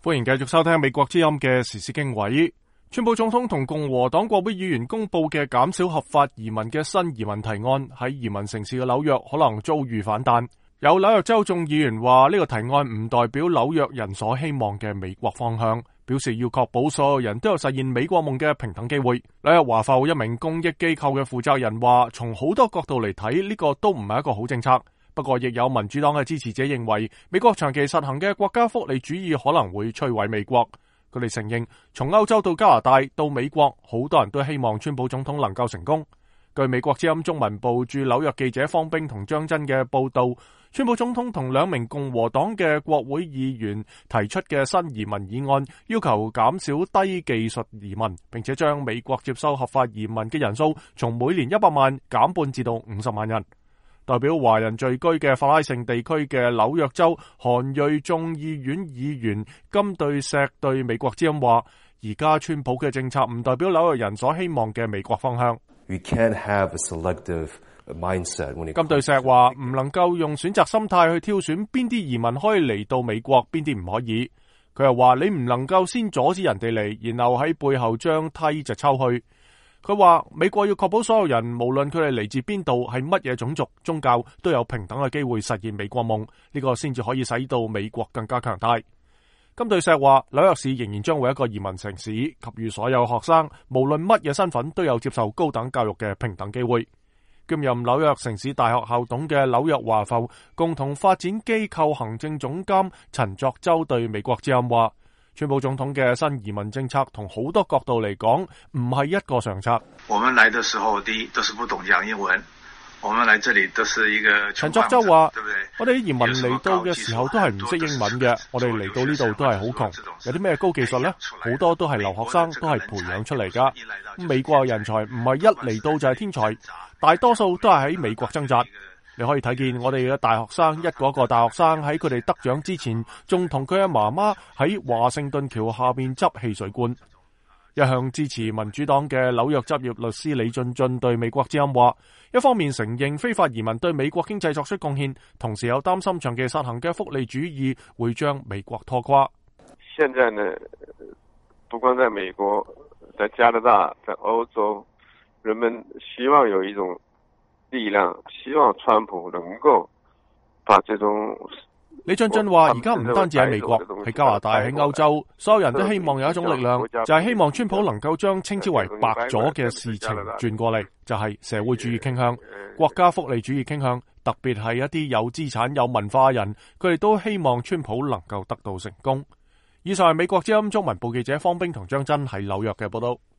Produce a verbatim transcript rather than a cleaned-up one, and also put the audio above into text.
歡迎繼續收聽美國之音嘅時事經緯。川普總統同共和黨國會議員公布嘅減少合法移民嘅新移民提案，喺移民城市嘅紐約可能遭遇反彈。有紐約州眾議員話呢個提案唔代表紐約人所希望嘅美國方向，表示要確保所有人都有實現美國夢嘅平等機會。紐約華埠一名公益機構嘅負責人話，從好多角度嚟睇，呢個都唔係一個好政策。不過，亦有民主黨嘅支持者認為，美國長期實行嘅國家福利主義可能會摧毀美國。佢哋承認，從歐洲到加拿大到美國，好多人都希望川普總統能夠成功。據美國之音中文部駐紐約記者方冰同張真嘅報道，川普總統同兩名共和黨嘅國會議員提出嘅新移民議案，要求減少低技術移民，並且將美國接收合法移民嘅人數從每年一百萬減半至到五十萬人。代表華人聚居嘅法拉盛地區嘅紐約州韓裔眾議院議員金對石對美國之音話，而家川普嘅政策唔代表紐約人所希望嘅美國方向。 We can't have a selective mindset when it comes to... 金對石話唔能夠用選擇心態去挑選邊啲移民可以嚟到美國，邊啲唔可以。佢又話你唔能夠先阻止人哋嚟，然後喺背後將梯就抽去。佢話美國要確保所有人，無論佢哋嚟自邊度，係乜嘢種族、宗教，都有平等嘅機會實現美國夢，呢個先至可以使到美國更加強大。金對石話，紐約市仍然將會一個移民城市，給予所有學生，無論乜嘢身份，都有接受高等教育嘅平等機會。兼任紐約城市大學校董嘅紐約華埠共同發展機構行政總監陳作洲對美國之音話，川普總統嘅新移民政策同好多角度嚟講唔係一個常策。 我們來的時候，第一都是不懂講英文，我們來這裏都是一個。 陳作洲話，對不對？我哋啲移民嚟到嘅時候都係唔識英文嘅，我哋嚟到呢度都係好窮，有啲咩高技術呢？好多都係留學生，都係培養出嚟噶。美國人才唔係一嚟到就係天才，大多數都係喺美國掙扎。你可以睇見我哋嘅大學生，一個一個大學生喺佢哋得獎之前，仲同佢嘅媽媽喺華盛頓橋下邊執汽水罐。一向支持民主黨嘅紐約執業律師李俊俊對美國之音話，一方面承認非法移民對美國經濟作出貢獻，同時又擔心長期實行嘅福利主義會將美國拖垮。 現在呢，不光在美國，在加拿大，在歐洲，人們希望有一種力量，希望川普能夠把這種。 李俊俊話：而家唔單止喺美國，喺加拿大、喺歐洲，所有人都希望有一種力量，就係希望川普能夠將稱之為白左嘅事情轉過嚟，就係社會主義傾向、國家福利主義傾向，特別係一啲有資產、有文化嘅人，佢哋都希望川普能夠得到成功。以上係美國之音中文部記者方冰同張真喺紐約嘅報道。